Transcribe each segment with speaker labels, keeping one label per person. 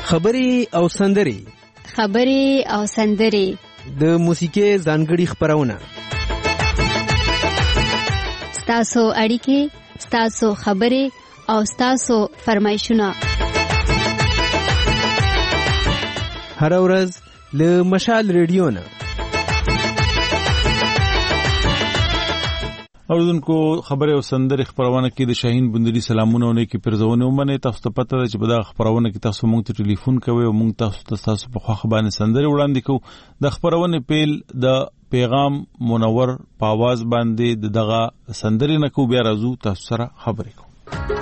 Speaker 1: خبرې او سندرې د موسیقي ځانګړي خبرونه،
Speaker 2: ستاسو اړیکې، ستاسو خبرې او ستاسو فرمایشونه
Speaker 1: هر ورځ له مشال ریډیو نه.
Speaker 3: اوردونکو خبره او سندره خبرونه کې د شاهین بندري سلامونه ونه کې پرځونه ومنه. تاسو ته پته ده چې په دا خبرونه کې تاسو مونږ ته ټلیفون کوئ او مونږ تاسو په خوا خبرونه سندره وړاندې کوو. د خبرونه پیل د پیغام منور په आवाज باندې دغه سندره نه کو، بیا راځو تاسو سره خبرې کوو.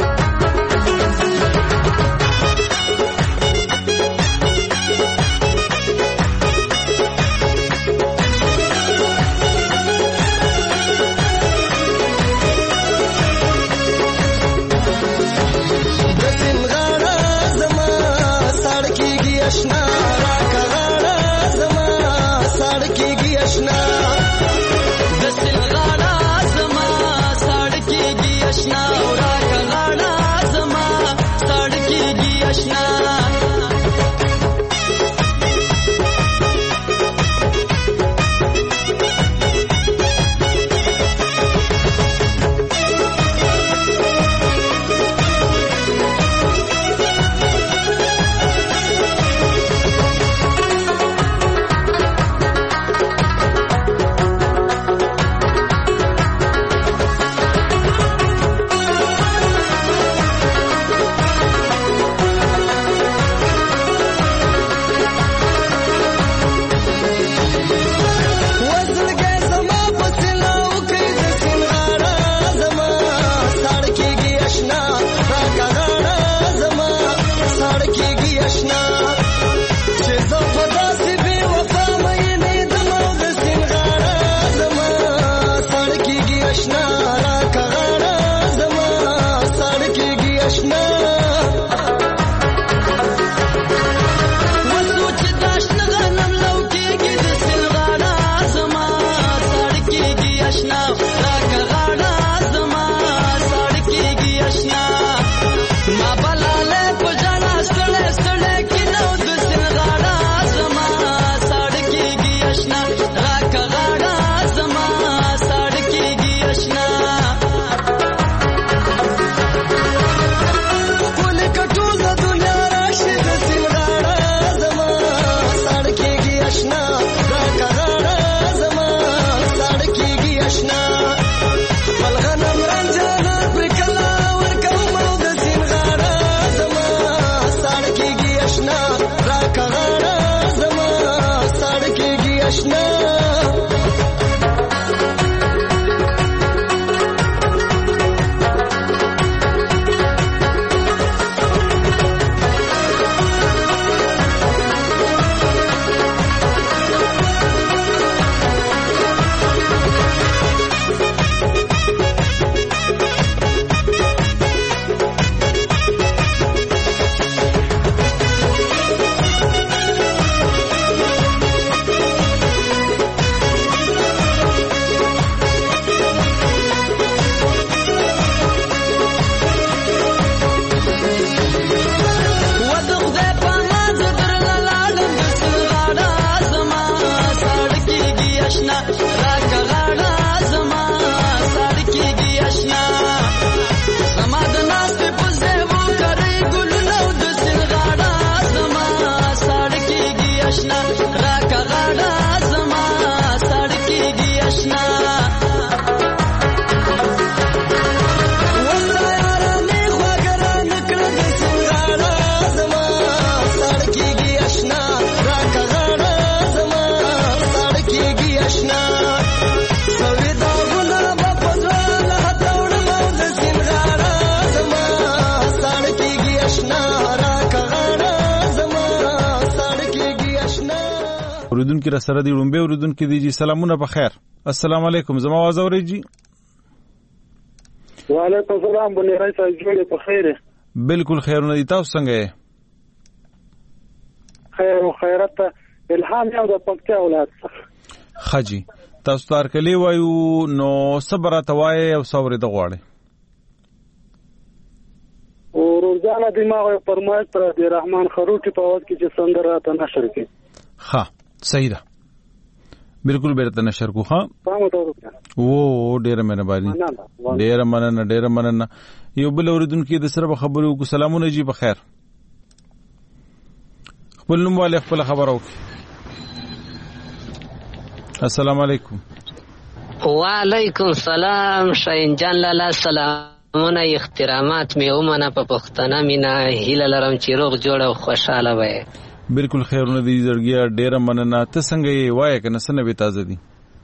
Speaker 3: اوریدونکو را سره دی لومبه اوریدونکو دی سلامونه په خیر. السلام علیکم، زما आवाज اورئ؟
Speaker 4: وعلیکم السلام، بلې راځي جوړه په خیره.
Speaker 3: بالکل خیرونه دي، تاسو څنګه یې؟
Speaker 4: خیر او خیرت. الهام یو د پکتیا ولایت څخه.
Speaker 3: خجی تاسو تارکلی وایو نو صبر توای او صبر د غواړي.
Speaker 4: او ځانه دماغ فرمایش پر د رحمان خروټي په وخت کې چې سندره ته نشر کړي.
Speaker 3: ها صحیح ده بالکل بیرته نشر کو. ها او ډیره مهرباني ډیره مننه یو بل اوریدونکو د سره خبرو کو. سلامونه جی بخیر. خپل نوم والے خپل خبرو. السلام علیکم.
Speaker 5: وعلیکم السلام شاین جان لالا سلامونه احترامات می ومنه په پښتنه مینا هیله لرم چې روغ جوړ او خوشاله وي.
Speaker 3: بالکل خیرونه دي زړګیا ډیره مننه. ته څنګه یې وای کنه سنه به تازه دي؟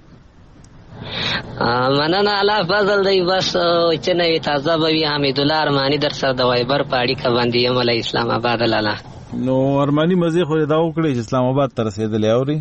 Speaker 5: مننه الله فضل دی بس چې نه تازه به وي. حمید الله ارمانی در سره د وایبر پاړی کا باندې یم له اسلام آباد لاله.
Speaker 3: نو ارمانی مزه خو دا وکړي چې اسلام آباد تر رسیدلې اوري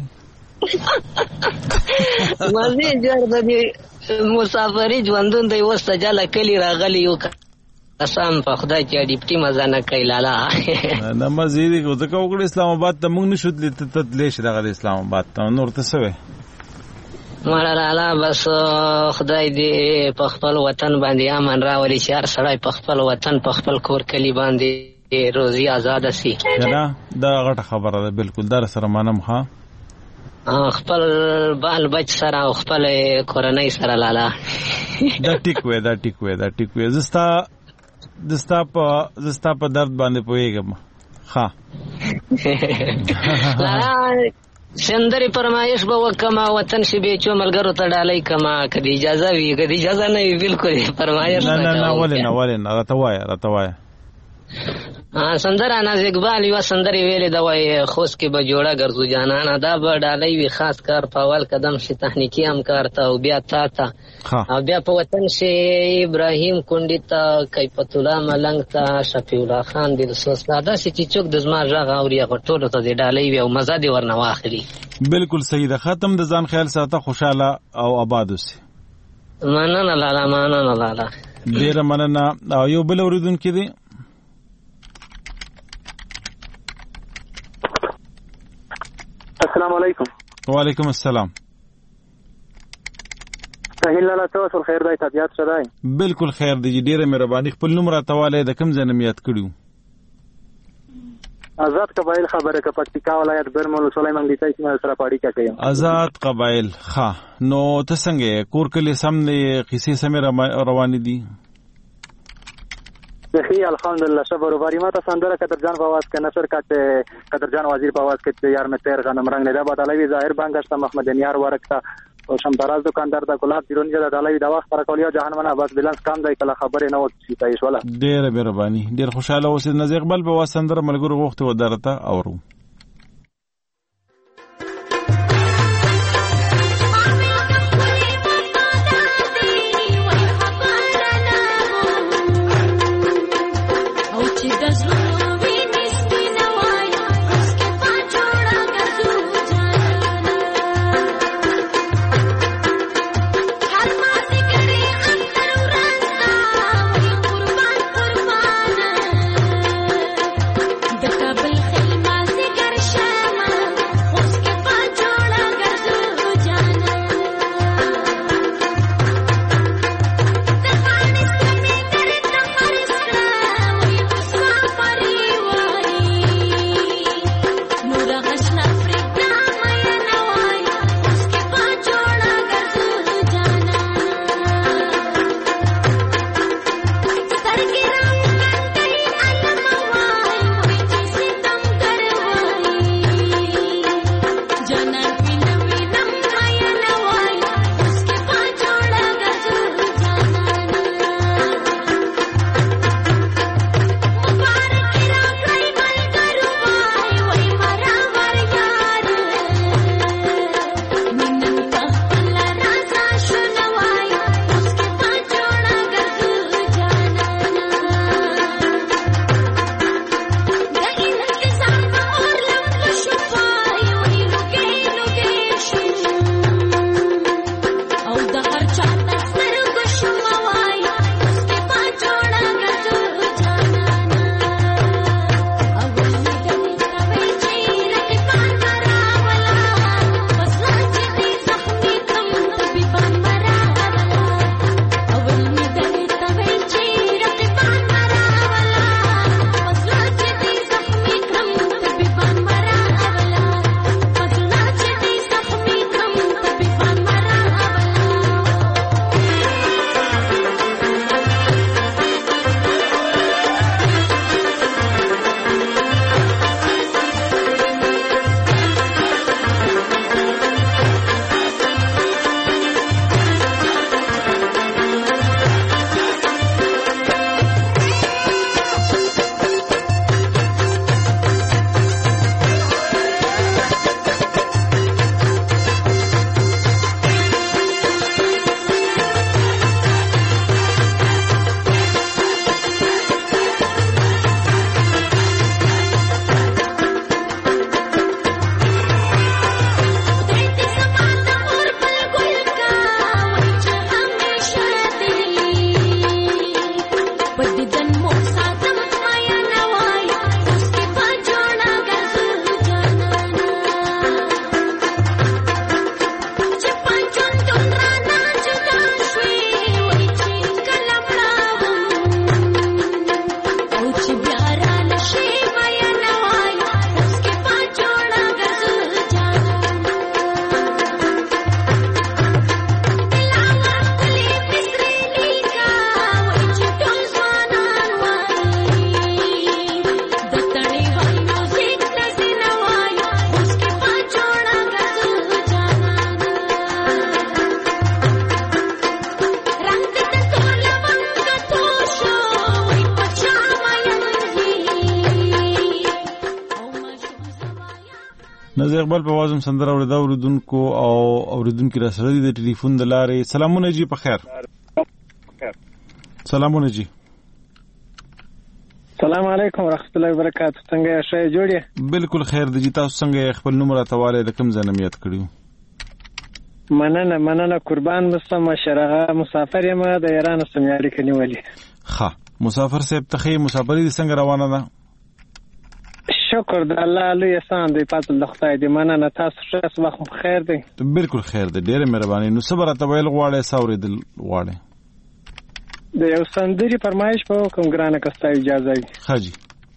Speaker 5: مزه جوړ د مسافری ژوندون دی وسته جاله کلی راغلی یو قسم په خدای چې ډیپټي مزه نه کوي لاله.
Speaker 3: نه مزه دې کو ته وکړي اسلام آباد ته موږ نشو تللی ش راغلی اسلام آباد ته نور ته سوې
Speaker 5: مړه لاله بس خدای دې په خپل وطن باندې امن راولي چې هر سړی په خپل وطن په خپل کور کلی باندې روزي آزاد شي.
Speaker 3: نه دا غټه خبره ده بالکل در سره مانم. ها
Speaker 5: خپل بال بچ سره او خپل کورنۍ سره لاله.
Speaker 3: دا ټیک وې زستا په درد باندې پوهیږم. ها
Speaker 5: سندري فرمایش به وکما وطن شي به چو ملګرو ته ډالۍ کما کدي اجازه وي کدي اجازه نه وي بالکل فرمایش
Speaker 3: نه ولې راته وای
Speaker 5: سندره ناز اقبال یو سندري ویلې دا وای خوش کې به جوړه ګرځو جانانا دا به ډالۍ وي خاص کار په اول قدم شي تخنیکی هم کارته او بیا تا او بیا په وطن شي ابراهیم کونډی ته کیفت الله ملنګ ته شفیع الله خان دل سوسلا دا چې څوک د زما ژغ اوري غټولو ته ډالۍ وي او مزه دی ورنه واخلي.
Speaker 3: بالکل صحیح ده. ختم د ځان خیال ساته خوشاله او آباد اوسې.
Speaker 5: مننه لاله
Speaker 3: ډیره مننه. او یو بل اوریدونکو دی.
Speaker 4: السلام علیکم.
Speaker 3: وعلیکم السلام.
Speaker 4: صحیح لاله تاسو خیر دی طبيعت شدای؟
Speaker 3: بالکل خیر دی ډیره مهرباني. خپل نوم راته والے د کوم ځای نه یاد کړیو؟
Speaker 4: آزاد قبایل خبره کا پکتیکا ولایت برمل سلیمان لیتای چې سره پاړی کا کوي.
Speaker 3: آزاد قبایل. ها نو ته څنګه کور کلی سم نه قصې سم روان دي؟
Speaker 4: بخی الحمدلله شبر و باریمات سندره قدرجان په आवाज کې نشر کاته قدرجان وزیر په आवाज کې یار مې تیر غنم رنگ نه دا بدلوي ظاهر بانګشت محمد نیار ورکتا او شمتراز دکاندار د ګلاب دیرون جده دلوي دا وخت پر کولیا جهانمنه بس بلانس کام دی کله خبره نه وتی تایش ولا
Speaker 3: ډېر مهرباني ډېر خوشاله اوسې. نزیق بل په واسندره ملګرو وخت و درته اورو.
Speaker 6: د کابل خلما
Speaker 3: نظر اقبال په وازم سندره اوریدونکو او اوریدونکو را سره د ټلیفون د لارې سلامونه جی په خیر. سلامونه جی.
Speaker 6: السلام علیکم ورحمت الله وبرکاتہ. څنګه یې؟ ښه جوړې؟
Speaker 3: بالکل خیر دی. تاسو څنګه خپل نوم راته والي د کوم ځای نه یاد کړیو؟
Speaker 6: مننه قربان مستم شرغه مسافر یم د ایران سمیاري کنيولي.
Speaker 3: ښه مسافر صاحب ته مسافرې څنګه روانه ده؟
Speaker 6: شکر د الله لوی احسان دی پاتل د خدای دی. مننه تاسو ښه صباح خیر دی.
Speaker 3: بالکل خیر دی. ډیره مهرباني. نو صبر ته ویل غواړې ساوري دل غواړې
Speaker 6: د یو سندري فرمایش په کوم ګرانه کستا اجازه وي؟
Speaker 3: خاجي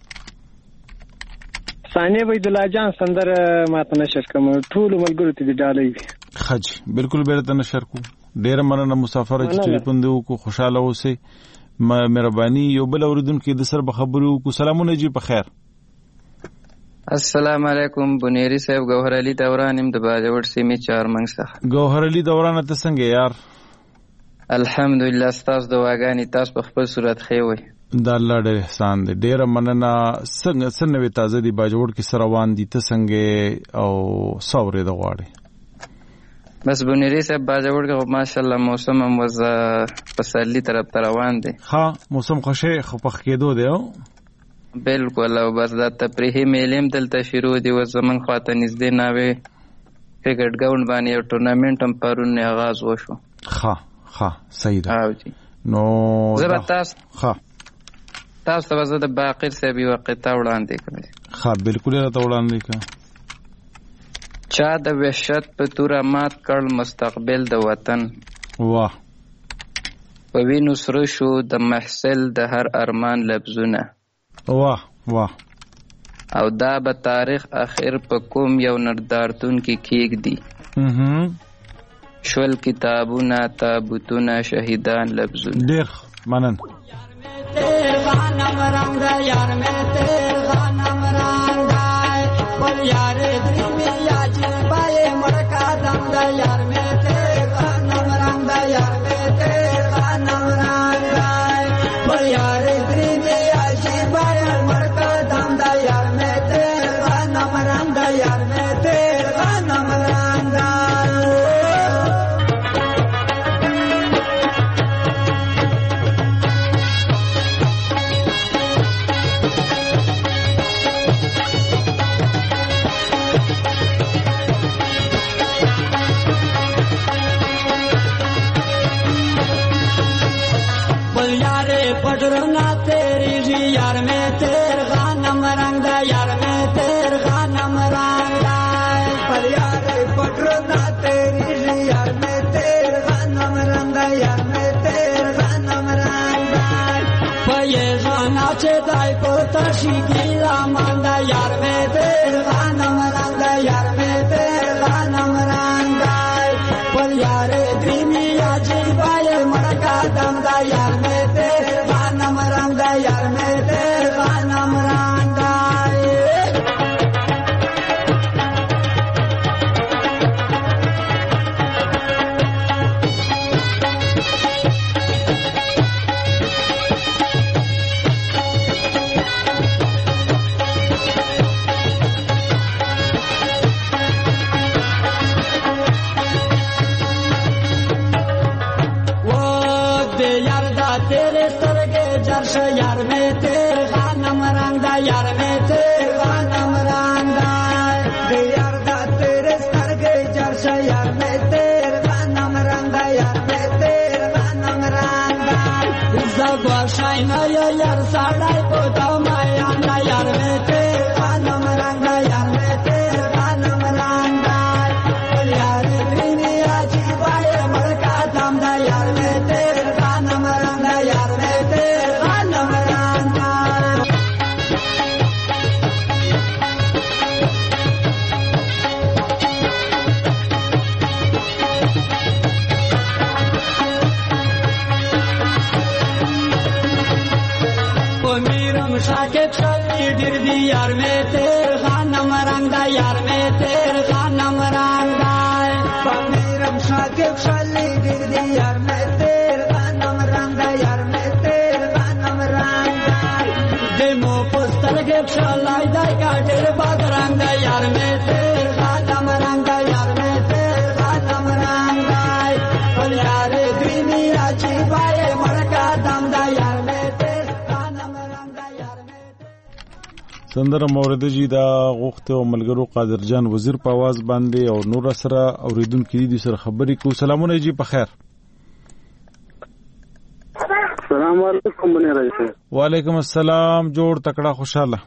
Speaker 6: ثانیه عبد الله جان سندر ماته نشر کوم ټول ملګرو ته دی ډالې.
Speaker 3: خاجي بالکل بیرته نشر کو. ډیره مننه مسافر چې ټلیفون دی کو خوشاله اوسئ. مهرباني. یو بل اوریدونکو د سر به خبرو کو. سلامونه جی په خیر.
Speaker 7: السلام علیکم بنيري صاحب. گوهر علي دوران يم د باجوړ سیمې چارمنګ څخه.
Speaker 3: گوهر علي دوران ته څنګه یار؟
Speaker 7: الحمدلله تاسو دواګانی تاسو په خپل صورت خېوي.
Speaker 3: د الله ډېر احسان دی. ډېر مننه. څنګه تازه دی باجوړ کې سره روان دي ته څنګه او ساوري د غواړي؟
Speaker 7: بس بنيري صاحب باجوړ کې ماشاءالله موسم هم وز پسرلی طرف ته روان دی.
Speaker 3: ها موسم خوشي خپخ کېدو دی.
Speaker 7: بالکل. او بس دا تفریحي میلم دلته شروع دی. و زمون خواته نږدې ناوې کرکټ ګراوند باندې یو ټورنمنت هم پرون آغاز وشو.
Speaker 3: ها صحیح ده.
Speaker 7: او جی
Speaker 3: نو
Speaker 7: زبردست. تاسو ته زه د باقر صاحب یو قطعه وړاندې کړم.
Speaker 3: بالکل راته وړاندې کړه.
Speaker 7: چا د وحشت په توره مات کړ مستقبل د وطن.
Speaker 3: واه.
Speaker 7: په وینو سره شو د محصل د هر ارمان لفظونه.
Speaker 3: واه.
Speaker 7: او دا به تاریخ اخر په کوم یو نردارتون کې کېږدي. شول کتابونه تابوتونه شهیدان لفظونه.
Speaker 3: ډېر منن.
Speaker 8: سترګې شلای دای کا ډېر بدرنګ دی یار مې تیر خاتم رنگ دی یار مې تیر خاتم رنگ دی ول یار دنیا چې پای مرکا دم دی یار مې تیر خاتم رنگ دی یار مې
Speaker 3: سندره مورد جی دا غوښته او ملګرو قادر جان وزیر په आवाज باندې او نور سره اوریدونکو دي سره خبرې کو. سلامونه جی په خیر.
Speaker 4: السلام علیکم منیر صاحب.
Speaker 3: وعلیکم السلام. جوړ تکړه خوشاله.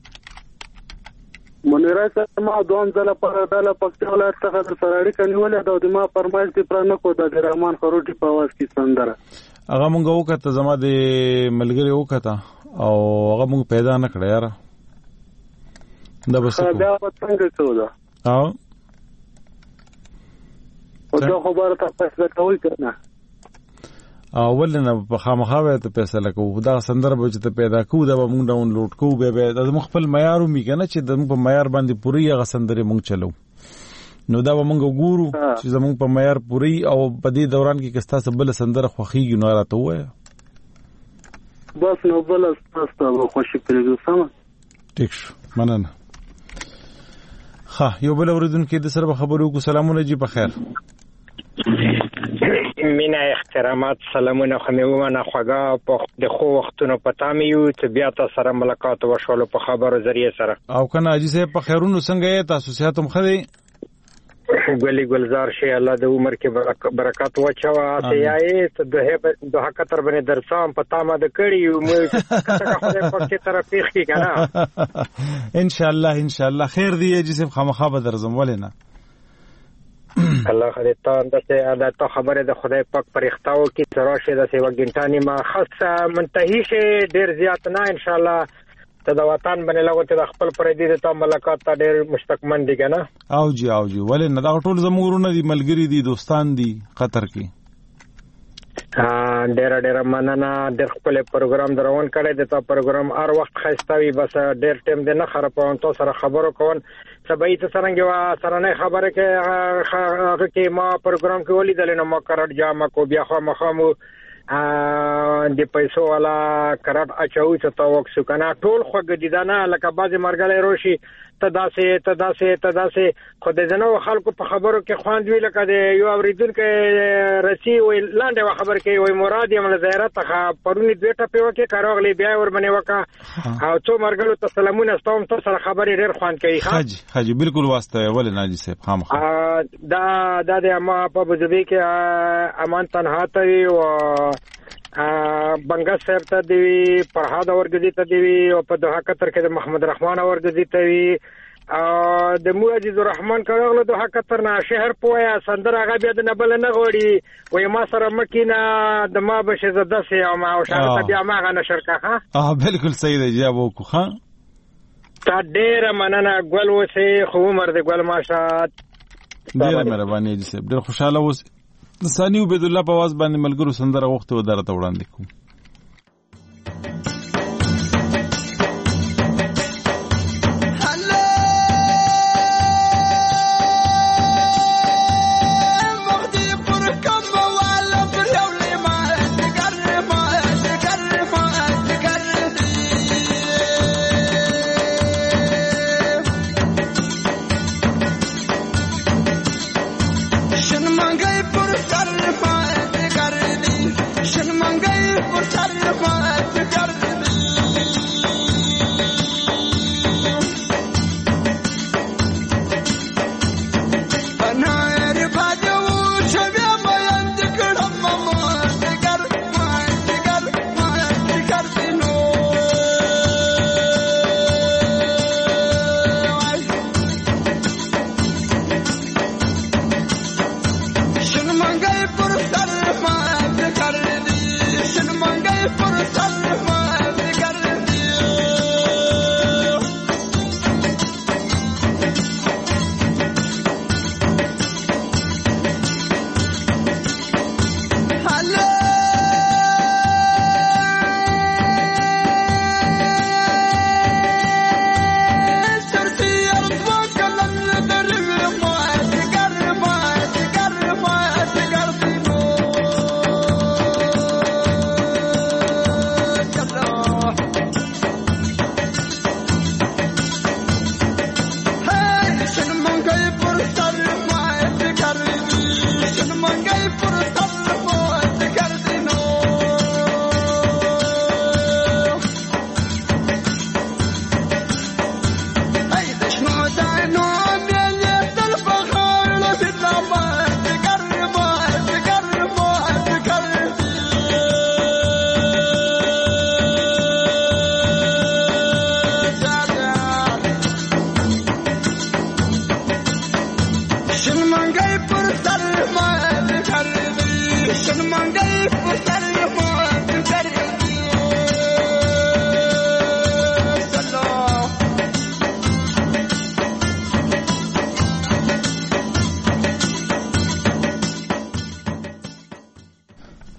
Speaker 4: منیر صاحب ما دوم ځله پر داله پکته ولایت څخه د سراړي کنيولې د ما فرمایش دی پر نه کو د رحمان خروټي په आवाज کې سندره
Speaker 3: هغه مونږ وکړه زما د ملګری وکړه او هغه مونږ پیدا نه کړ یاره دا بس
Speaker 4: دا څنګه څه
Speaker 3: او
Speaker 4: دا خبره تاسو کول کنه
Speaker 3: اول نه په خامخاوه ته پیسې لکو دا سندره به چې پیدا کو دا مونږ ډاونلوډ کوو به د مخفل معیار می کنه چې د په معیار باندې پوری هغه سندره مونږ چلو نو دا مونږ ګورو چې زمونږ په معیار پوری او په دې دوران کې کستا سبل سندره خوخیږي نو راته وای
Speaker 4: بس نو بل تاسو خوشی پرېږو سم
Speaker 3: ټیک شو مننه. ها یو بل اوریدونکو د سره خبرو کو. سلامونه جی په خیر.
Speaker 9: مینا احترامات سلامونه خو مې ومنه خوږه په د خو وختونو پتا مې یو چې بیا تاسو سره ملاقات وشول په خبرو ذریعہ سره
Speaker 3: او کنه اجي سه په خیرونو څنګه یې تاسو سياتم خدي
Speaker 9: ګلي ګلزار شي الله د عمر کې برکات وچوا سيای ته دوه کتر باندې درسام پتا ما د کړي مې څنګه خو په کې طرف پیخي کنه
Speaker 3: ان شاء الله خیر دی اجي سه خامخا به درځم ولینه
Speaker 9: الله خدای ته د خبره د خدای پاک پرختاو کې تراشه د سیوا ګنټانی ما خاصه منتهی شه ډیر زیات نه ان شاء الله ته د وطن باندې لغو ته خپل پردي ته ملاقات ته ډیر مستقمن دي کنه
Speaker 3: او جی ولې نه دا ټول زموږونه دي ملګری دي دوستان دي قطر کې
Speaker 9: ډیر مننه د خپل پروګرام دروان کړی د تا پروګرام هر وخت خاصتاوي بس ډیر ټیم د نه خرابون تو سره خبرو کوون سبای ته څنګه وا سره نه خبره کې ما پروګرام کې ولیدل نو ما قرار جامه کو بیا خو مخامو د پیسو والا قرار اچو چې تا وښو کنه ټول خو ګدیدانه لکه بعضی مرګلې روشي تداسه خو د جنو خلکو په خبرو کې خواند وی لکه د یو اوریدونکو رسی وی لاندې خبر کې وی مراد یې مل زیارت ته پرونی دوه ټپه وکي کاروغلی بیا ور باندې وکا او څو مرګلو ته سلامونه ستوم تاسو سره خبرې ډېر خوان کوي
Speaker 3: حاجی بالکل واسطه ول ناجی صاحب خامخا
Speaker 9: دا د ما په بوزبي کې امان تنها ته او بنگا صاحب ته دی فرهاد اورګزی ته دی او په دوه قطر کې د محمد رحمان اورګزی ته وی د موجز الرحمن کړهله دوه قطر نه شهر پویا سندر هغه بیا د نبل نه غوړي وای ما سره مکینه د ما بشه زده سي او ما او شاته بیا ما غنه شرکه ها
Speaker 3: بالکل صحیح دی جواب وکړه ها
Speaker 9: تا ډیر مننه ګل وسه خو مرده ګل ماشات
Speaker 3: ډیر مهرباني دي ډیر خوشاله اوسه ثاني عبد الله په आवाज باندې ملګرو سندره وخت و درته وړاندې کوم.
Speaker 8: شن منګي پر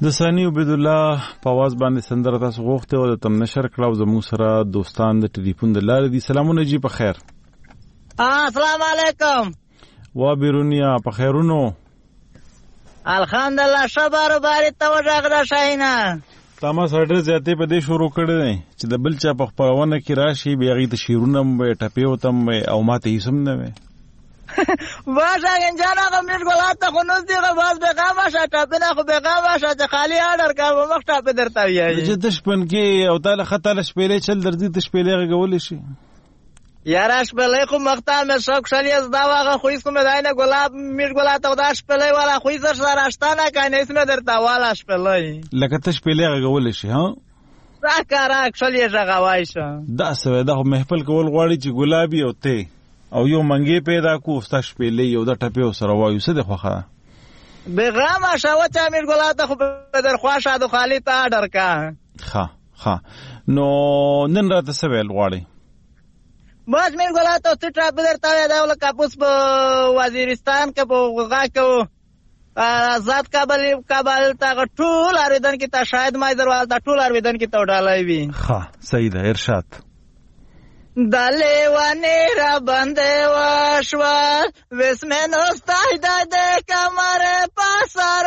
Speaker 3: د ثاني عبید الله په आवाज باندې سندره تاسو غوښته او تم نشر کړو زموږ سره دوستان د ټلیفون د لارې دي. سلامونه جی په خیر.
Speaker 10: السلام علیکم.
Speaker 3: وا بیرونیا په خیرونو
Speaker 10: الحمدلله. شبر باری توجه غدا شاینه
Speaker 3: تاسو سره زیاتې په دې شروع کړی دی چې د بل چا په خبرونه کې راشي بیا غي ته شیرونه مې ټپې وتم او ماته هیڅ هم نه وي.
Speaker 10: باشه انجانا کوم ګلاته خو نو دی غواز به غواشه ټاپنه خو به غواشه چې خالی آرډر کار به مخ ټاپې درته ویایي
Speaker 3: چې دشپن کې او تعالی خطر شپېلې چل درځي ته شپېلې غول شي
Speaker 10: یاره شپېلې خو مختار مې شوق شالي از دا واغه خو اسمه داینه ګلاب میر ګلاته دا شپېلې والا خو یې سره راستانه کاینه اسمه درته والا شپېلې
Speaker 3: لکه ته شپېلې غول شي ها
Speaker 10: دا کارا شالي غوای شه
Speaker 3: دا سوي دا محفل کول غواړي چې ګلابي او ته او یو منګي پیدا کو استاش پیلې یو د ټپیو سره وایو څه د خوخه
Speaker 10: بیغام شاوته امیر ګلاته خو در خواشه د خالی ته آرډر کا
Speaker 3: ها نو نن راته سوال غواړي
Speaker 10: بس امیر ګلاته ته ټاپ درته دا ول کاپوس په وزیرستان کې په غا کو آزاد کابل تا ټول اردن کې تا شاید ما دروازه تا ټول اردن کې ته ډالای وی
Speaker 3: صحیح ده ارشاد
Speaker 10: دلی وانی را بنده وشوال وسمه نستای داده کمر پاسر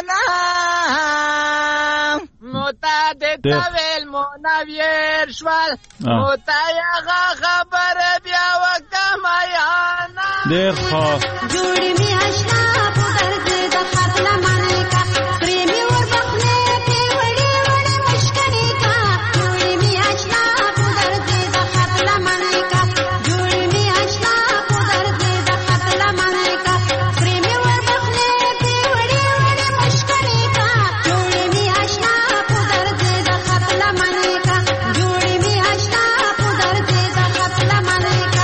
Speaker 10: هنام موتا دیتا ویل مونویر شوال موتا یغا خبر بیا وکم آیانا
Speaker 3: دیر خواه
Speaker 11: جوڑی می اشنا پودر زید خطل منکا پریمی ور بخنے پی وڑی وڑی مشکنی کا جوڑی می اشنا پودر زید خطل منکا جوڑی می اشنا پودر زید خطل منکا پریمی ور بخنے پی وڑی وڑی مشکنی کا جوڑی می اشنا پودر زید خطل منکا جوڑی می اشنا پودر زید خطل منکا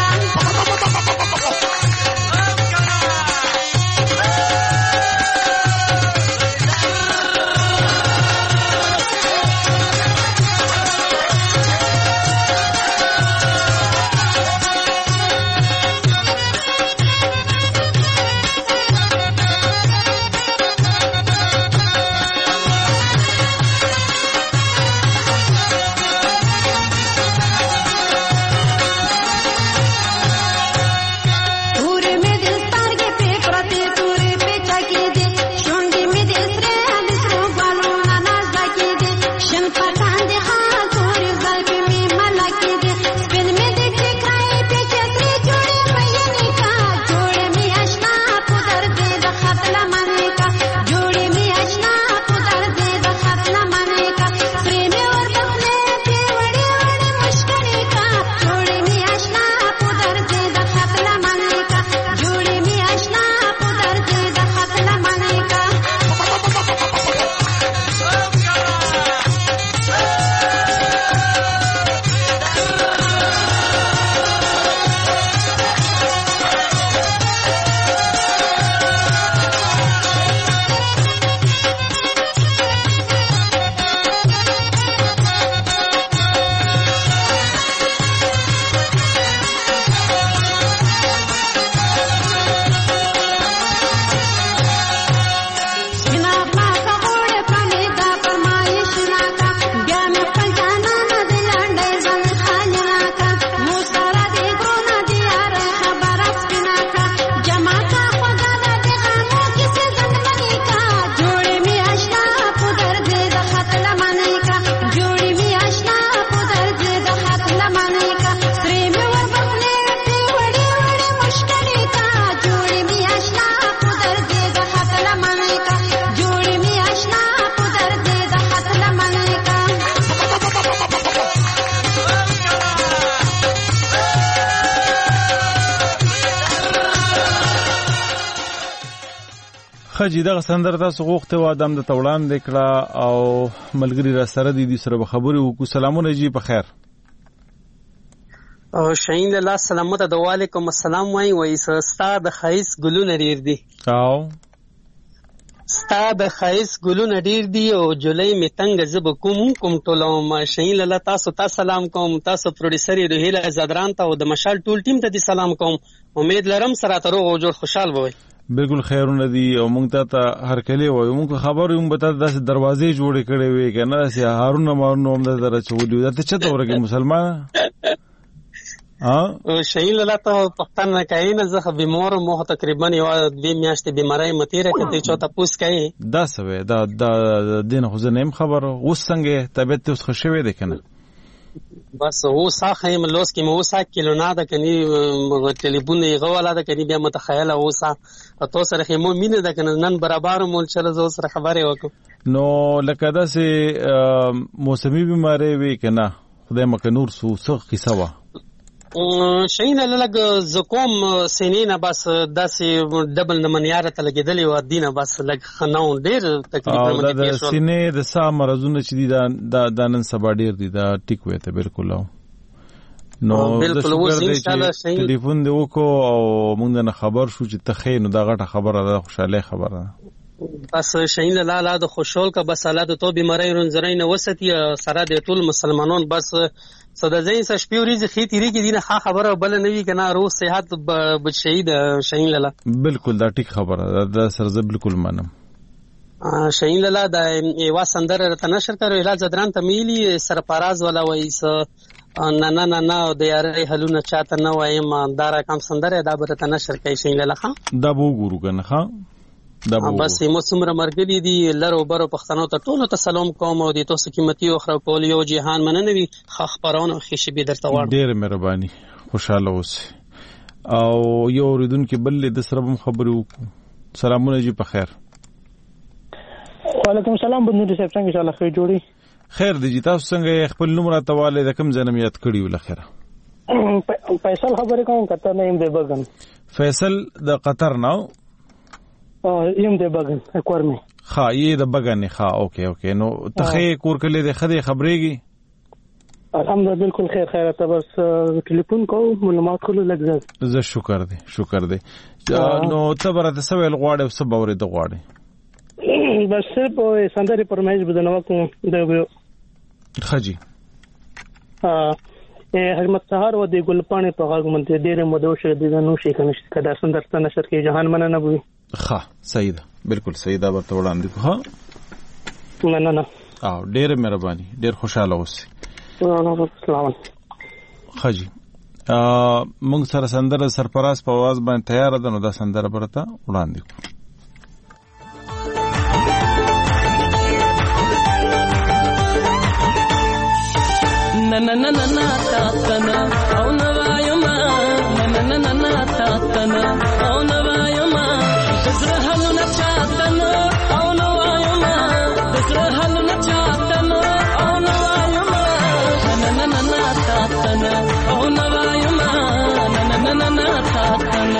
Speaker 3: خجی دغه سندره تاسو غوښته و ادم د توړان دکړه او ملګری را سره دي سره خبرې وکړو. سلامونه جی په خیر
Speaker 12: او شاین الله سلامت د وعلیکم السلام وای استاد خیس ګلونه ډیر دي
Speaker 3: او
Speaker 12: استاد خیس ګلونه ډیر دي او جولای می تنگ زب کوم ټولوم شاین الله تاسو ته سلام کوم تاسو پروډوسر روهیله زدران ته او د مشال ټول ټیم ته دي سلام کوم امید لرم سره تر او جوړ خوشحال وي.
Speaker 3: بالکل خیرونه دي او مونږ ته هر کله وایو مونږ خبر یو به تاسو داسې دروازې جوړې کړې وي کنه داسې هارونه مارونه هم در چولې دا ته چته ورګي مسلمان
Speaker 12: شهین لاله ته پښتن نه کوي نه زه بیمار مو تقریبا یو 2 میاشتې بیماری متیره کته چوتا پوس کوي
Speaker 3: دا سوي دا دین خو زه نیم خبر اوس څنګه طبيعت اوس خوشوي ده کنه
Speaker 12: بس هو ساخه ملوس کې مو سا کیلو نه ده کني ټلیفون یې غواله ده کني بیا متخیله اوسه تو سره خمو مینه ده کنه نن برابر مول چل زو سره خبره وکړو
Speaker 3: نو لکه دا سه موسمي بیماری وی کنه خدای مکه نور سو څه قصه وا
Speaker 12: شین لږ زکوم سینې نه بس داسې ډبل نمنیاره ته لګېدلې و دینه بس لږ خناو ډېر تقریبا
Speaker 3: د سینې د سا مرزونه چې دي دا نن سبا ډېر دي دا ټیک وې ته بالکل نو بالکل اوس ان شاء الله ټلیفون دی وکړو او موږ نه خبر شو چې تخې نو دا غټه خبره ده خوشاله خبره
Speaker 12: بس شین لاله د خوشحال کا بس الله د تو بیماری رنځرین وستی سره د ټول مسلمانان بس صدزین س شپې ورځې خېتی ریږي دینه خبره بل نه وی کنه روز صحت به شهید شین لاله
Speaker 3: بالکل دا ټیک خبره دا سره بالکل منم
Speaker 12: شهین لاله د یو سندره ته نشر کړو علاج دران ته میلی سرپراز ولا وایس نه د یاري حلونه چاته نه وایم دا رقم سندره دا به ته نشر کوي شین لاله
Speaker 3: دا وو ګورو کنه
Speaker 12: بس مو څومره مرګلي دي لرو برو پښتنو ته ټول ته سلام کوم او د تاسو قیمتي او خرو کول یو جهان مننوي خبرونه خشبي درته وړم
Speaker 3: ډېر مهرباني خوشاله اوسئ او یو ردون کې بل د سره هم خبرو سلامونه جی په خیر
Speaker 13: وعلیکم السلام بندو صاحب څنګه ان شاء الله خیر جوړي
Speaker 3: خیر دی جی تاسو څنګه خپل نوم راته د کوم ځنه یاد کړی ول خیر
Speaker 13: فیصل خبرې کوم قطر نه يم دی بغن
Speaker 3: فیصل د قطر نه
Speaker 13: یم د بغن اکور می
Speaker 3: یې د بغن اوکے نو تخې کور کله د خدي خبرېږي
Speaker 13: الحمدلله بالکل خیر ته بس ټلیفون کو معلومات خو لګځه
Speaker 3: زه شکر دی نو ته برته سوال غواړې او سبا ورې د غواړې
Speaker 13: بس په سندري پرمایش بدنه کوم د
Speaker 3: خجی
Speaker 13: حکمت سهار و د ګلپانې په غاګ منته ډېر مودو شه د نو شي کنه کدا سندرته نشر کې جهان مننه بوي
Speaker 3: صحیح ده بالکل صحیح ده ورته وړاندې کو
Speaker 13: نه
Speaker 3: او ډېر مهرباني ډېر خوشاله اوسئ
Speaker 13: السلام
Speaker 3: خجی موږ سره سندره سرپراز په आवाज باندې تیار ده نو دا سندره برته وړاندې کو
Speaker 14: na tatana au na vayuma na tatana au na vayuma tazrahalu na tatana au na vayuma tazrahalu na tatana au na vayuma na tatana au na vayuma na tatana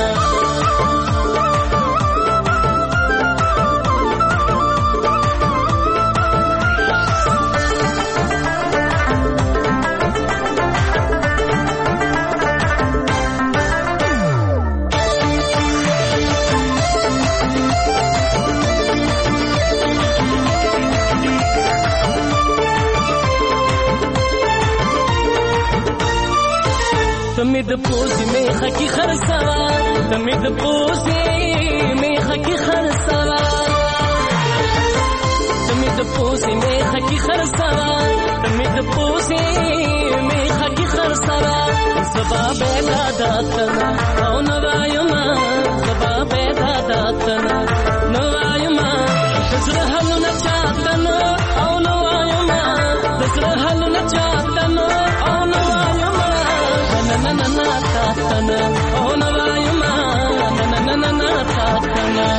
Speaker 14: تمید پوزی میخه کی خرسوا تمید پوزی میخه کی خرسوا تمید پوزی میخه کی خرسوا تمید پوزی میخه کی خرسوا زبا بیدا داتنا او نوایما زبا بیدا داتنا نوایما تزرحل نچاتنا او نوایما تزرحل نچاتنا او نوایما na tatana oh na vayuma na tatana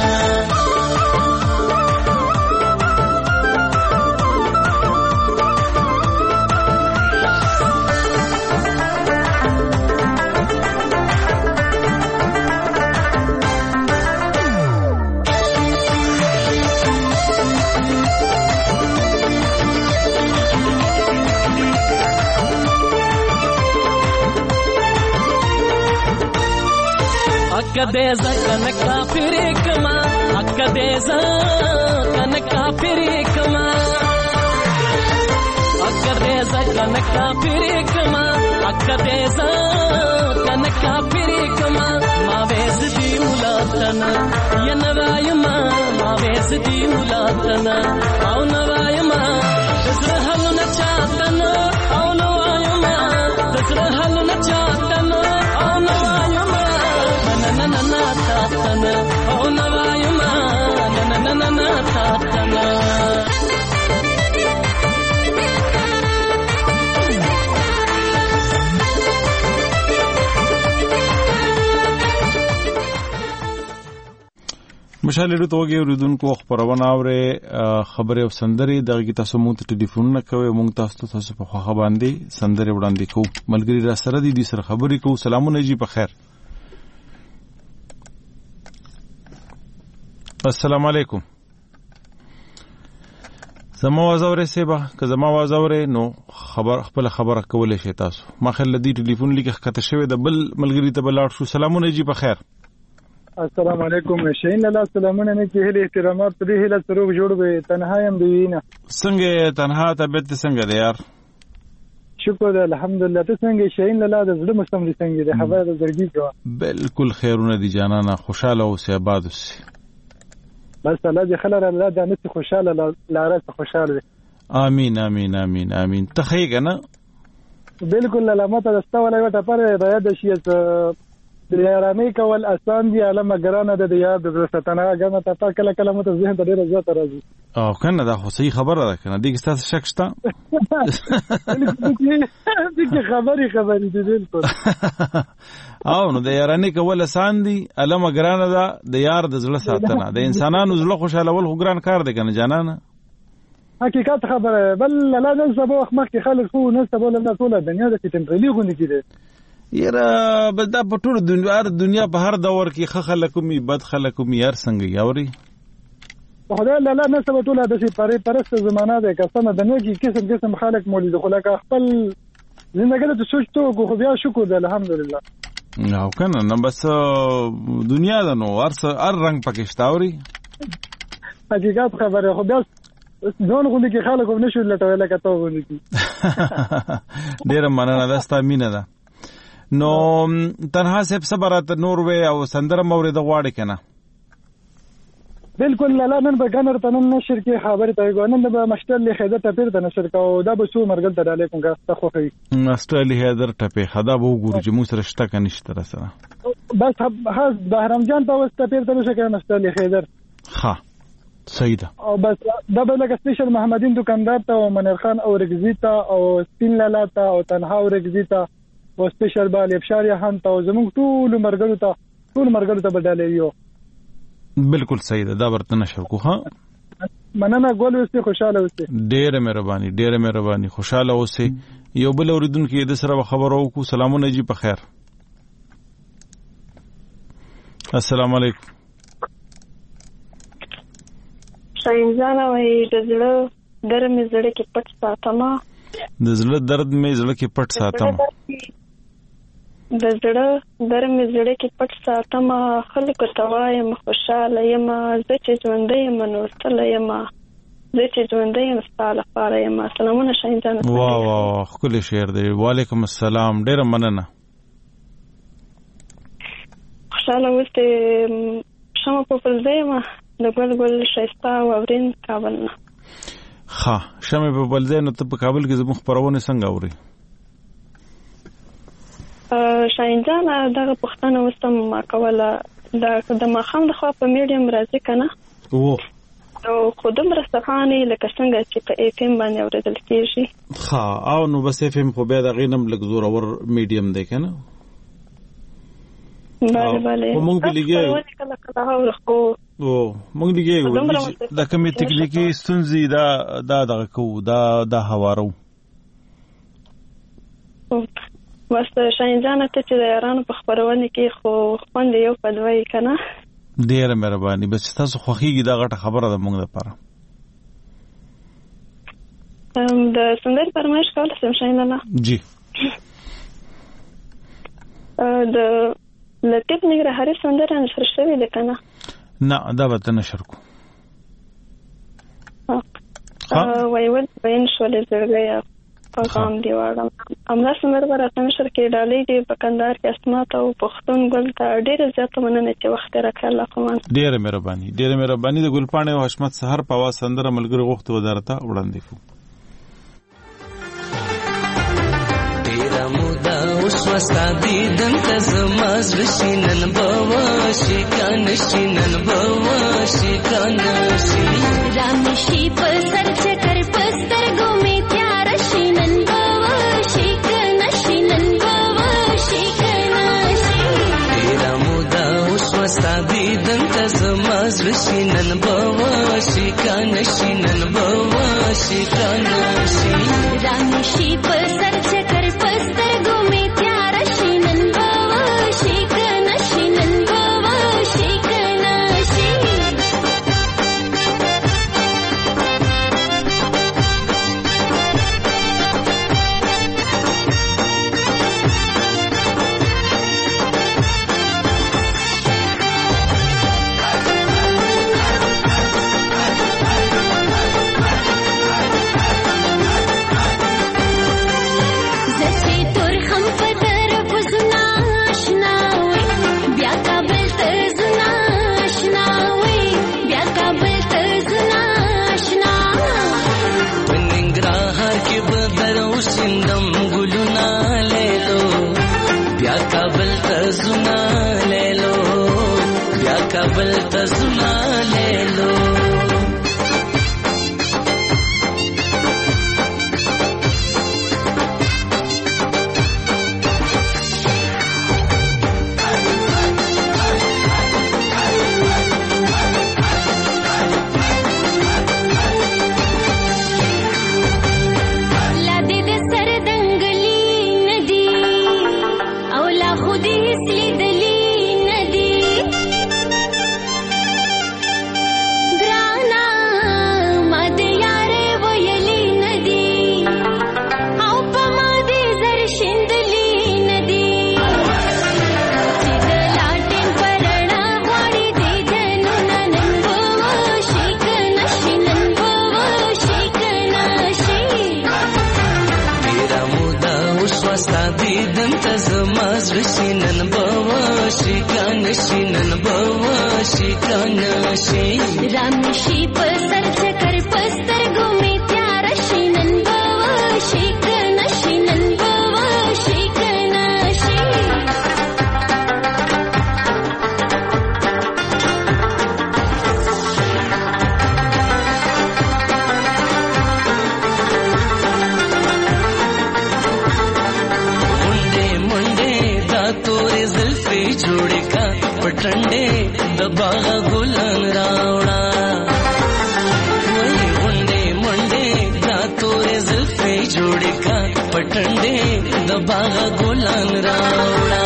Speaker 14: akadeza kana kafiri kama akadeza kana kafiri kama akadeza kana kafiri kama akadeza kana kafiri kama ma be زدي ولاتنا يا نوايما ما زدي ولاتنا او نوايما تسرحل نچاتنا او نوايما تسرحل نچاتنا او نوايما ننننا تاتنا او نوايما ننننا تاتنا
Speaker 3: مشال ډېر توګه ورودونکو خبرونه اوري خبره او سندري دغه کی تاسو مونږ ته ټلیفون کوي مونږ تاسو په خواخه باندې سندري وړاندې کوو ملګری را سره دي سره خبرې کوو سلامونه جی په خیر السلام علیکم زما وازوره سیبا که زما وازوره نو خبر کوله شي تاسو ما خل دې ټلیفون لیکه کته شوی د بل ملګری ته بلاړ شو سلامونه جی په خیر
Speaker 15: السلام علیکم شین الله سلامونه مې کې هله احترامات دې هله سروغ جوړ به تنها يم دینا
Speaker 3: څنګه تنها طبيعت څنګه ده یار
Speaker 15: شکر الحمدلله ته څنګه شین الله د زړه مستم دي څنګه ده خبره د زړګي جو
Speaker 3: بالکل خیرونه دي جانانا خوشاله او سي آباد اوسې
Speaker 15: بس الله دې خلل الله د نت خوشاله لاره خوشاله
Speaker 3: امين امين امين امين تخیګه نه
Speaker 15: بالکل علامات استوله وته پر د شي د یارانې کول آسان دي علامه ګرانه د یاد د ستنه غنه ته کله کله مت ذهن ته ډیره زیات راځي
Speaker 3: او کنه دا خو صحیح خبره ده کنه دغه ستاسو شک شته
Speaker 15: دغه خبري دي بالکل
Speaker 3: او نو د یارانې کول آسان دي علامه ګرانه ده د یار د زړه ساتنه د انسانانو زړه خوشاله ول خو ګران کار دی کنه جانانه
Speaker 15: حقیقت خبره بل لا نه سبا وخت مخکې خلک خو نه سبا له ټوله دنیا د تمپرلی غونډه کیده
Speaker 3: یره بس دا په ټول دنیا په هر دور کې ښه خلک مې بد خلک مې هر څنګه یوري
Speaker 15: خدای لا نه سبا ټول د شي پرست زمانہ ده کسانه د نوې قسم خلک مولید خلک خپل زندګی ته سوچتو خو بیا شکر ده الحمدلله
Speaker 3: او کنه نو بس دنیا ده نو هر رنگ پکې شتاوري
Speaker 15: حقیقت خبره خو بیا ځون غوډه کې خلک نشو لټول کته غوډه کې
Speaker 3: ډیر مننه ده ستا مینه ده نو تنها سب صبرات نوروي او سندره مورید غواړي کنه
Speaker 15: بالکل لا نن به ګنر تنن نشر کې خبره ته ګونن به مشتل خیدر ته پیر د نشر کو دا به سو مرګل ته علیکم کا تخوخي
Speaker 3: مشتل خیدر ته په خدا به وګورو چې مو سره شته کنيشته سره
Speaker 15: بس هاز بهرام جان په واست پیر ته نشه کې مشتل خیدر
Speaker 3: ها سیده
Speaker 15: او بس دا به لکه سپیشل محمدین دکاندار ته او منیر خان او رگزیتا او سپین لالاتا او تنها او رگزیتا او سپیشل بالی افشاری هان ته زموږ ټول مرګرو ته بدلې یو
Speaker 3: بالکل سیده دا ورته نشر کو ها
Speaker 15: مننه ګول وسته خوشاله وسته
Speaker 3: ډېر مهرباني خوشاله اوسه یو بل اوریدونکو د سره خبرو کو سلامونه جی په خیر السلام علیکم
Speaker 16: شاینځانه وای د زړه درد مې زړه کې پټ ساتم
Speaker 3: د زړه درد مې زړه کې پټ ساتم خلکو ته وایم خوشاله یم زه چې ژوندی یم نو ستله یم ستا لپاره یم سلامونه شاینځانه واه ښکلی شعر دی وعلیکم السلام ډېره مننه
Speaker 16: خوشاله اوسې شمه په پلځه یم د ګل ښایسته واورین کابل نه
Speaker 3: ښه شمه په پلځه نو ته په کابل کې زموږ خپرونه څنګه اوري
Speaker 16: شاینځانه دغه پوښتنه وستم ما کوله د ماښام د خوا په میډیم راځي که نه خو دومره صفانې لکه څنګه چې په اف ام باندې اورېدل کېږي
Speaker 3: ښه او نو بس اف ام خو بیا د هغې نه هم لږ زورور میډیم دی که نه
Speaker 16: بله
Speaker 3: موږ په لګیږو موږ لګیږو د کومې تکنیکي ستونزې دا دغه کوو دا هوارو
Speaker 16: بس شاینځانه ته چې د یارانو په خپرونه کې خو خوند یو په دوی که نه
Speaker 3: ډېره مهرباني بس چې تاسو خوښېږي دا غټه خبره ده موږ دپاره
Speaker 16: د سندرې فرمایش کولی شم شاینځانه
Speaker 3: جی
Speaker 16: د لطیف ننګرهاري سندره نشر شوې ده که نه
Speaker 3: نه دا به ته نشر کو
Speaker 16: ویل وین شولې زړګیه پیغام دی واړم امدا سمر راته نشر کې ډالۍ دی په کندهار کې اسمات او پښتون ګل ته ډېر زیات مننه چې وخت راکړل کوم
Speaker 3: ډېر مهرباني د ګلپاڼې او حشمت سحر په واس سندره ملګری غوښت وزارت وړاندې کو
Speaker 14: ډېر مودا اوس وستا دي دنت زماز وشینن بوا شیکان شینن بوا شیکان شی
Speaker 11: رامشي په سر چکر پستر ګومې تیار شینن بوا شیکان شینن بوا شیکان شی
Speaker 14: ډېر مودا اوس وستا دي دنت زماز وشینن بوا شیکان شینن بوا شیکان شی
Speaker 11: رامشي په سر چکر پستر ګومې تیار شینن بوا شیکان شینن بوا شیکان شی
Speaker 14: کابل ته زما لیلو
Speaker 11: رامشي په سر چکر پستر ګومې تیار شینن بوا شیکان شینن بوا شیکان شی
Speaker 14: منډه دا تورې زلفې جوړې کا پټنډې د باغ ګلان راوړا منډه دا تورې زلفې جوړې کا پټنډې د باغ ګلان راوړا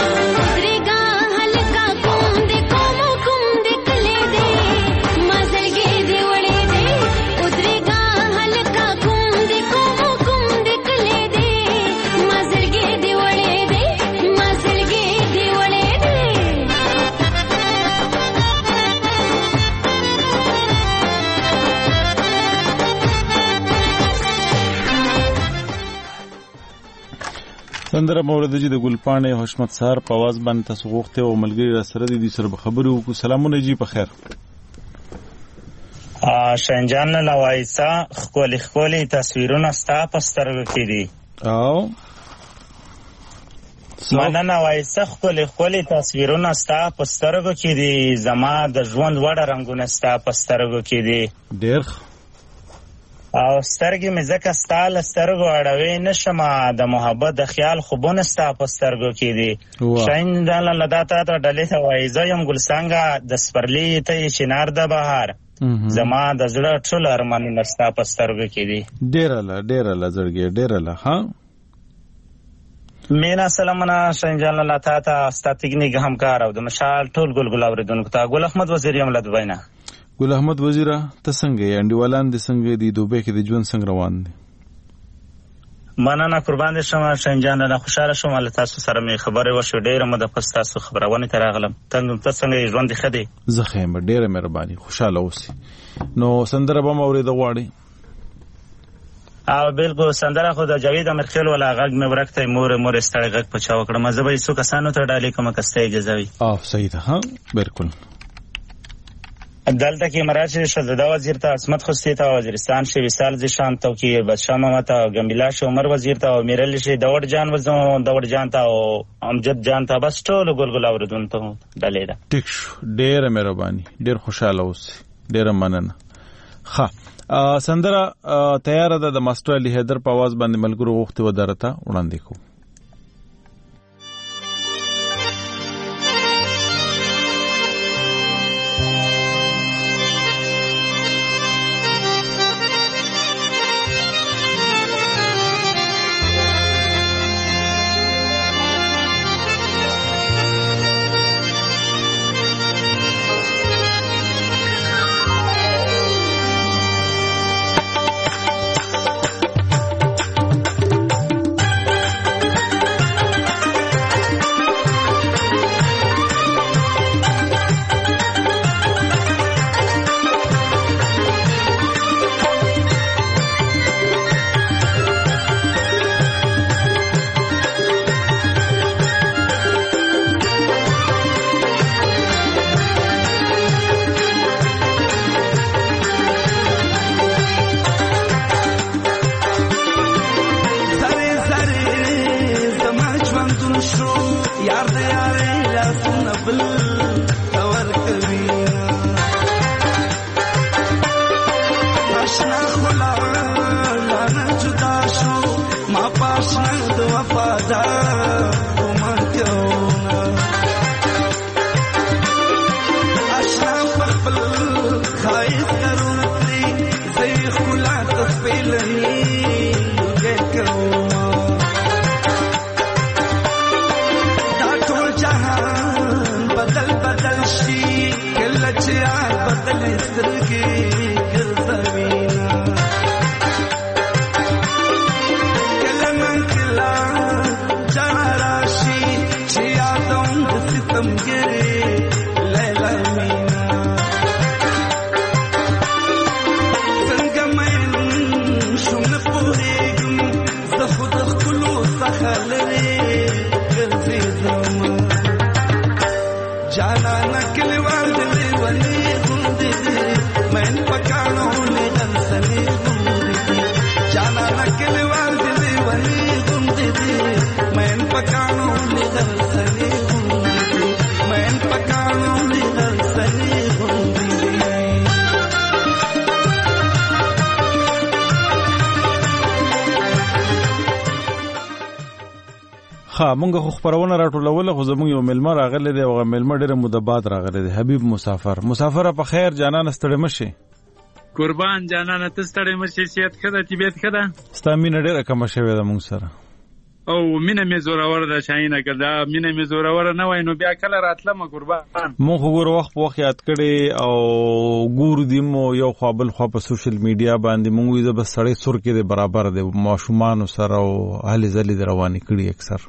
Speaker 3: سندره مورد جی د ګلپاڼې او حشمت سحر په आवाज باندې تاسو غوښته او ملګری را سره دي سره خبرو کو سلامونه جی په خیر
Speaker 17: شنجان لوایسا خولي تصویرونه ستا پسترګو کې دي
Speaker 3: او
Speaker 17: مننه وایسا خولي تصویرونه ستا پسترګو کې دي زما د ژوند وړ رنگونه ستا پسترګو کې دي
Speaker 3: ډېر
Speaker 17: او سترګې مې ځکه ستا له سترګو اړوي نشم د محبت د خیال خوبونه ستا په سترګو کې دي شاین داله لدا ته ډلې ته وایي زه یم ګلڅانګه د سپرلي ته یې چنار د بهار زما د زړه ټول ارمانونه ستا په سترګو کې دي
Speaker 3: ډېره زړګي ډېره ها
Speaker 17: مینا سلامونه شنجان الله ته ستا تکنیک همکار او د مشال ټول ګلګل اوریدونکو ته ګل احمد وزیر یم لدوینه
Speaker 3: ګل احمد وزیره ته څنګه یې انډیوالان دې څنګه دي دوبه کې د ژوند څنګه روان دي
Speaker 17: مننه قربان دې شم شنجان نه خوشاله شوم له تاسو سره مې خبرې وشو ډېر مده پس تاسو خبرونه تراغلم ته څنګه ژوند دې خدي
Speaker 3: زه خیم ډېر مهرباني خوشاله اوسې نو سندره به مورید غواړي
Speaker 17: او بالکل سندره خو د جاوید امرخیل ولا غږ مې ورکته مور استړی غږ پچا وکړم زه به څو کسانو ته ډالې کوم کسته اجازه وي.
Speaker 3: صحیح ده. ها بالکل.
Speaker 17: دلته کې مراجع شهزاده وزیر ته عصمت خوستی ته وزیرستان شي وصال زشان ته کې بادشاہ محمد ته گمبیلا شو عمر وزیر ته او میرل شي داوود جان وزو داوود جان ته او امجد جان ته بس ټول ګلګل اوردون ته ډالې ده.
Speaker 3: ټیک شو. ډېر مهرباني. ډېر خوشاله اوسئ. ډېر مننه. ښه سندره تیار ده د ماستر علي حیدر په आवाज باندې ملګرو وخت ودرته وړاندې کو. مونږ خو خبرونه راټولول خو زموږ یو ملمر راغلی دی او ملمر ډېر مدبات راغلی دی حبیب مسافر په خیر جانان ستړی مشي
Speaker 18: قربان جانان ته ستړی مشي صحت ښه ده طبیعت ښه ده
Speaker 3: ستا مینه ډېره کمه شوې ده مونږ سره
Speaker 18: او مینه مې زورور ده شاهینه که دا مینه مې زورور نه وای نو بیا کله راتلم قربان
Speaker 3: مونږ خو ګوره وخت په وخت یاد کړی او ګورو دي مو یو خوا بل خوا په سوشل میډیا باندې مونږ وایي زه بس سړی سور کې دی برابر دی ماشومانو سره او هلې ځلې د روانې کړي اکثر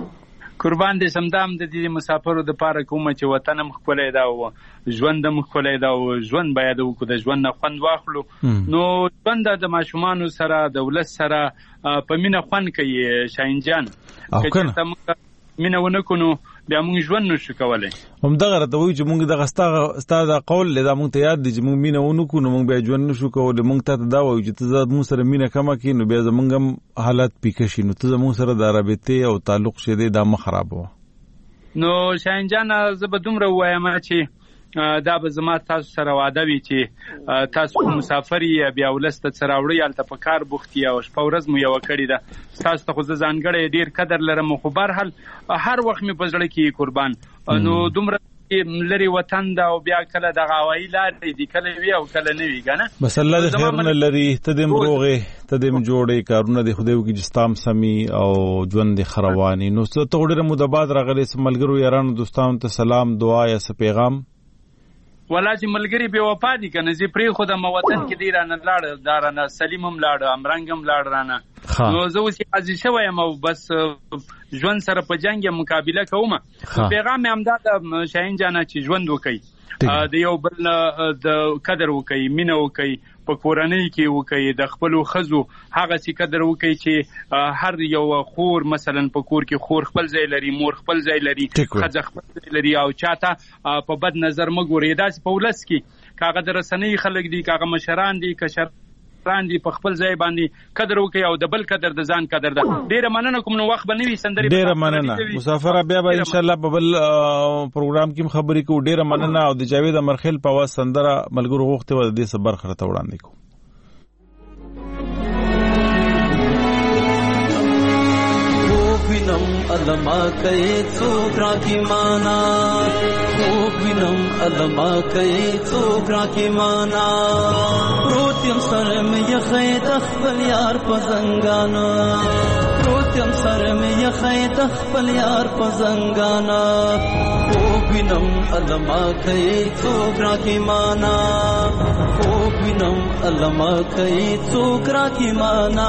Speaker 18: قربان دې سمدام د دې مسافرو د پاره کومه چې وطن هم ښکلی ده او ژوند هم ښکلی ده او ژوند باید وکړو د ژوند نه خوند واخلو نو ژوند د ماشومانو سره د ولس سره په مینه خوند کوي شاهین جان که چېرته موږ مینه ونه کړو بیا موږ ژوند نشو کولی
Speaker 3: همدغه راته وایي چې موږ دغه ستا دا قول دی دا موږ ته یاد دی چې موږ مینه ونه کړو نو موږ بیا ژوند نشو کولی موږ تا ته دا وایو چې ته موږ سره مینه کمه کړي نو بیا زموږ هم حالت پیکه شي نو ته زموږ سره د رابطې او تعلق چې دی دا مه خرابوه
Speaker 18: نو شاهین جان زه به دومره ووایم چې دا به زما تاسو سره وعده وي چې تاسو مسافر یې بیا ولس ته څه راوړئ هلته په کار بوخت یې او شپه ورځ مو یوه کړې ده ستاسو ته خو زه ځانګړی ډېر قدر لرم خو برحال هر وخت مې په زړه کې قربان نو دومره لري وطن ده او بیا کله دغه هوایي لارې دي کله وي او کله نه وي که نه
Speaker 3: بس الله دې خیر نه لري ته دې م روغې ته دې م جوړې کارونه دې خدای وکړي چې ستا م سمي او ژوند دې ښه رواني نو ته خو ډېره موده بعد راغلی څه ملګرو یارانو دوستانو ته سلام دعا یا څه پیغام
Speaker 18: ولا چې ملګری بې وفا دي که نه زه پرېښودم وطن کې دی رانه لاړ دا رانه سلیم هم لاړ همرنګ هم لاړ رانه نو زه اوس حاضر شوی یم او بس ژوند سره په جنګ مقابله کوم پیغام مې همدا ده شاهین جانه چې ژوند وکړئ د یو بل د قدر وکي، مینه وکي، په کورنۍ کې وکي، د خپل خزو هغه څه قدر وکي چې هر یو خور مثلا په کور کې خور خپل ځای لري، مور خپل ځای لري، خزه خپل ځای لري، او چاته په بد نظر مګوري. داسې په ولس کې کاغه د رسنۍ خلک دي، کاغه مشران دي، کشران دي، په خپل ځای باندې قدر وکي او د بل قدر د ځان قدر ده. ډیره مننه کوم، نو وخت بنوي سندري.
Speaker 3: ډیره مننه مسافر، بیا به ان شاء الله په بل پروګرام کې خبرې کوو. ډیره مننه. او د جاوید امرخیل په واس سندره ملګرو غوښته و د دې صبر خرته وړاندې کوو.
Speaker 14: وینم علما کوي څوک راکی معنا، خوب وینم علما کوي څوک راکی معنا، پروتیم سره مې یخې د خپل یار په زنګانا، پروتیم سره مې یخې د خپل یار په زنګانا، خوب وینم علما کوي څوک راکی معنا، خوب وینم علما کوي څوک راکی معنا.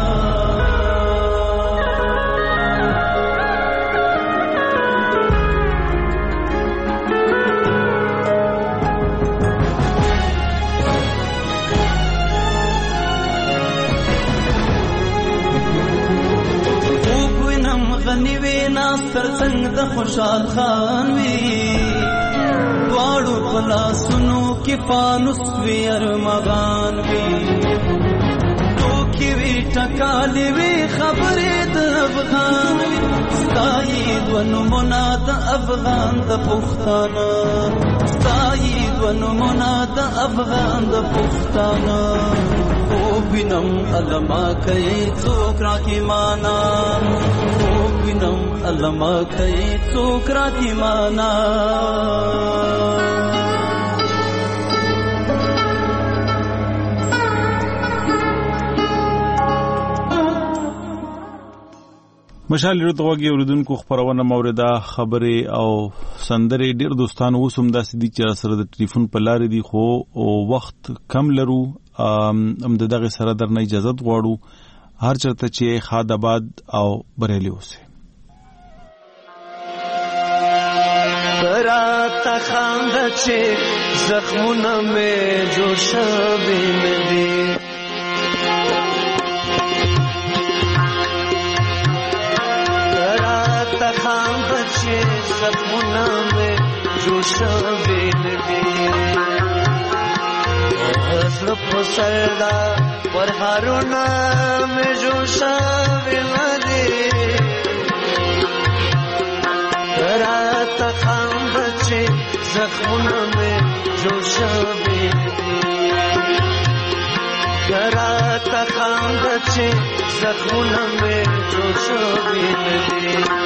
Speaker 14: غنی وینا سرسنگ د خوشحال خان وی، واړو پلاسونو کې پانوس وی ارمغان وی، ټوکی وی ټکالی وی خبرې د افغان وی، ستایید ونمونه د افغان د پښتانه، ستایید ونمونه د افغان د پښتانه. خوب وینم علما کوي څوک راکی معنا، خوب وینم علما کوي څوک راکی معنا.
Speaker 3: مشال رتوږي اوردونکو خبرونه مورده خبره او سندره ډیر دوستان اوسم داسې دي چې سره د ټلیفون په لارې دي، خو وخت کم لرو. دغه سره درنه اجازه غواړو هر چرته چې خاد آباد او بریلی اوسه.
Speaker 14: راته خاند چې زخمونه مې جوړ شوي نه دي، راته خاند چې زخمونه مې جوړ شوي نه دي، زړه په سر دا پر هارونه مې جوړ شوي نه دي، راته خاند چې زخمونه مې جوړ شوي نه دي، راته خاند چې زخمونه مې جوړ شوي نه دي.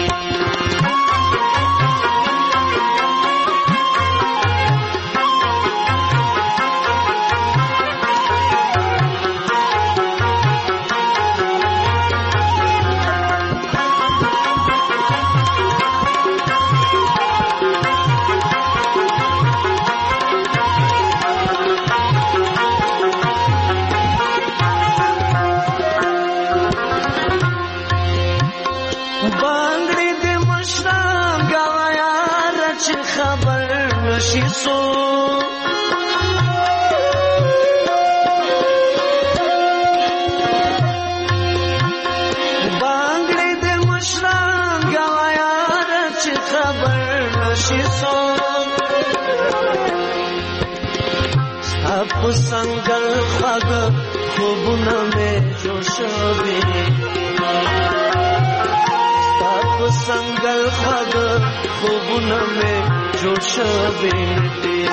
Speaker 14: سنگل خواږ خوبونه مې جوړ شوي، ستا په سنگل خواږ خوبونه مې جوړ شوي دي،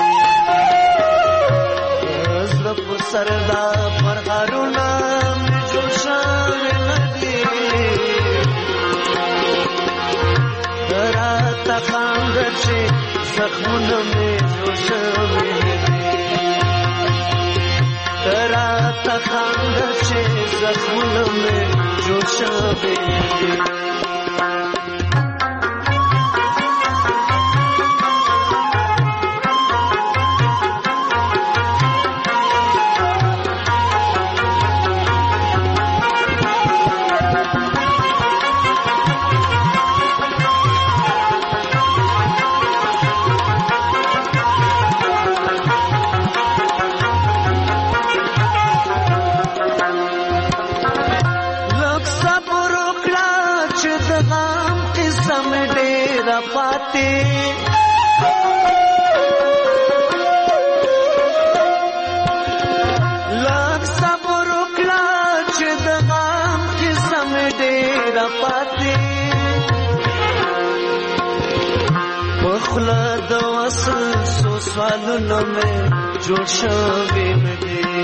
Speaker 14: زړه په سر دا پرهارونه مې جوړ شوي نه دي، راته خاند چې زخمونه مې جوړ شوي نه دي، راته خاند چې زخمونه مې جوړ شوي دي.
Speaker 8: قسم ډېر پاتې لږ صبر وکړه چې د غم قسم ډېر پاتې په خوله د وصل څو سوالونه مې جوړ شوي نه دي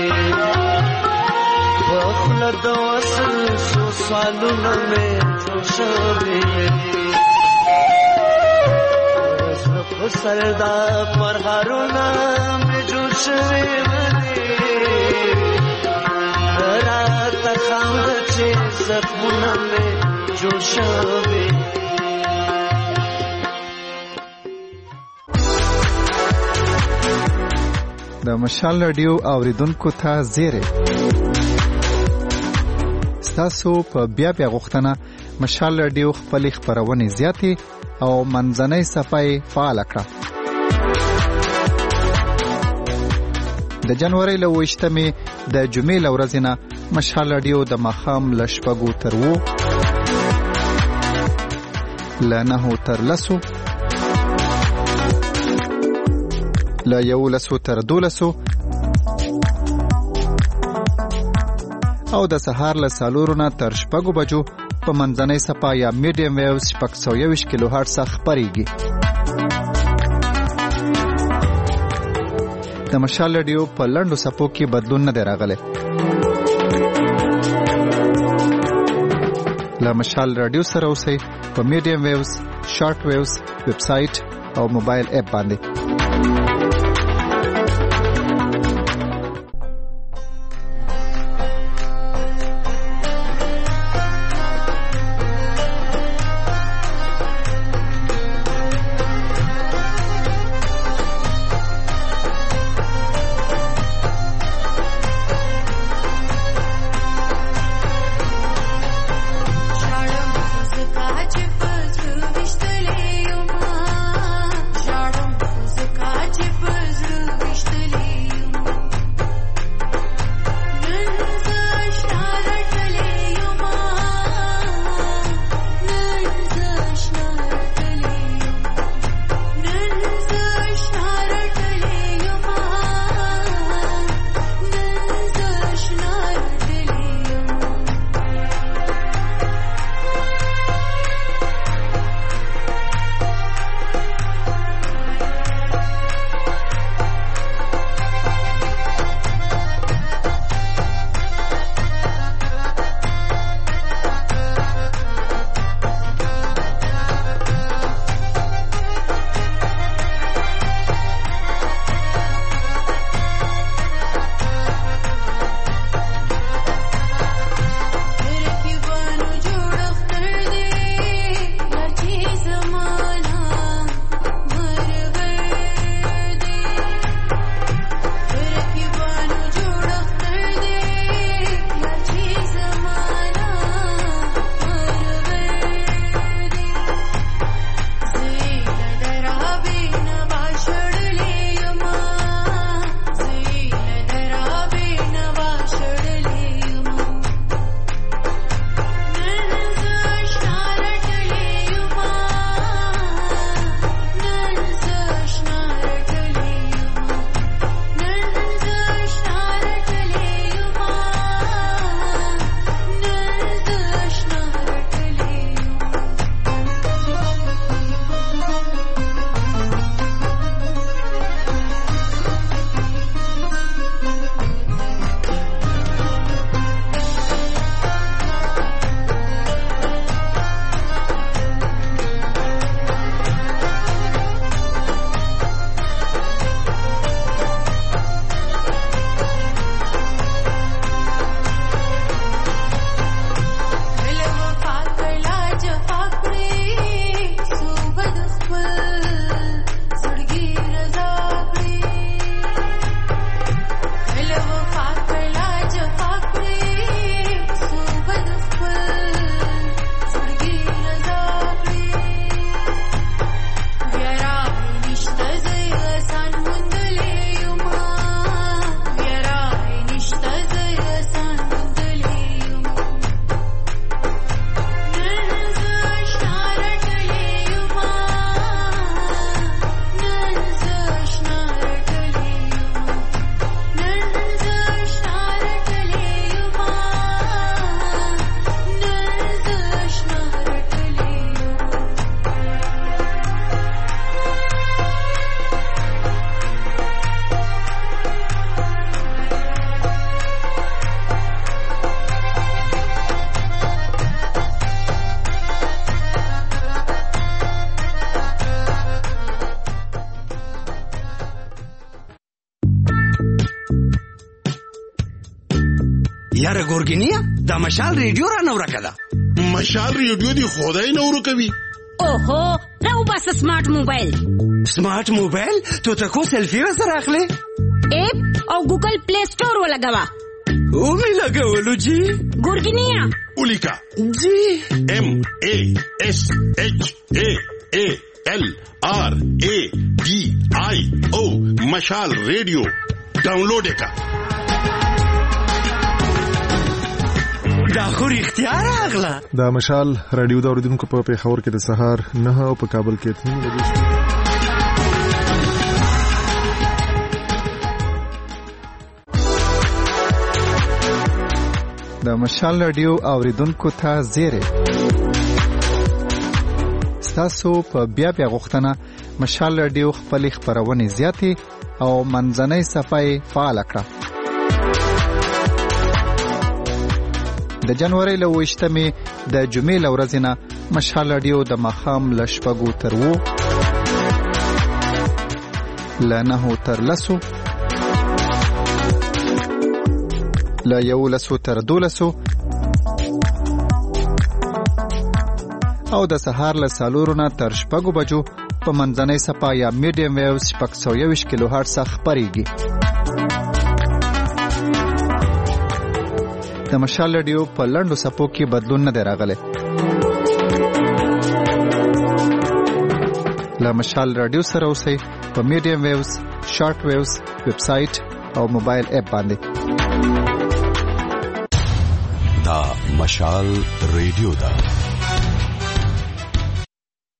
Speaker 8: په خوله د وصل څو سوالونه مې جوړ شوي نه دي زړه په سر دا پرهارونه مې جوړ شوي نه دي راته خانده چې زخمونه مې جوړ شوي
Speaker 19: د مشال رادیو اوریدونکو ته زیری ستاسو په بیا غوښتنه مشال رادیو خپل خبرونه زیاتې او منځنۍ صفحه فعال کړه د جنوري له 28مې د جمعې له ورځې نه مشال رادیو د مخام لشپګو تر وو لنه تر لسو لا 11 تر 12 او د سهار له 4 نه تر 6 بجو په منځنۍ صفحه یا میډیم ویو 621 کیلو هرتز خبريږي د مشال رادیو په لندو صفو کې بدلون نه راغلی لا مشال رادیو سره اوسئ په میډیم ویوز شارټ ویوز ویب سټ او موبایل اپ باندې
Speaker 11: Jip
Speaker 20: یاره ګورګینیا دا مشال ریډیو را نو راکړه.
Speaker 21: مشال ریډیو دی خدای نو ورکوي.
Speaker 22: اوهو راو بس سمارټ موبایل.
Speaker 20: سمارټ موبایل ته تاسو سیلفي سره اخلي؟
Speaker 22: اپ او ګوګل پلی سٹور ولګوا.
Speaker 20: او می لګولو جی.
Speaker 22: ګورګینیا
Speaker 21: ولیکا
Speaker 20: جی
Speaker 21: MASHALRADIO مشال ریډیو ډاونلوډ کا.
Speaker 20: دا خو اختیار اغلا.
Speaker 23: دا مشال رادیو دا اوریدونکو په پیښور کې د سهار 9 او په کابل کې 3 بجې. د مشال رادیو اوریدونکو ته زیری تاسو په بیا غوښتنه مشال رادیو خپل خبرونه زیاتې او منځنۍ صفحه فعال کړه. د جنوري له 28مې د جمعې له ورځې نه مشال رادیو د ماښام له 6 تر 9 له 9 تر 10 له 11 تر 12 او د سهار له 4 نه تر 6 بجو په منځنۍ صفحه یا میډیم ویو 621 کیلو هرتز خبريږي. د مشال رادیو په لنډو صفو کې بدلون نه راغلی. له مشال رادیو سره اوسئ په میډیم ویوز، شارټ ویوز، ویب سټ او موبایل اپ باندې.
Speaker 24: دا مشال رادیو دا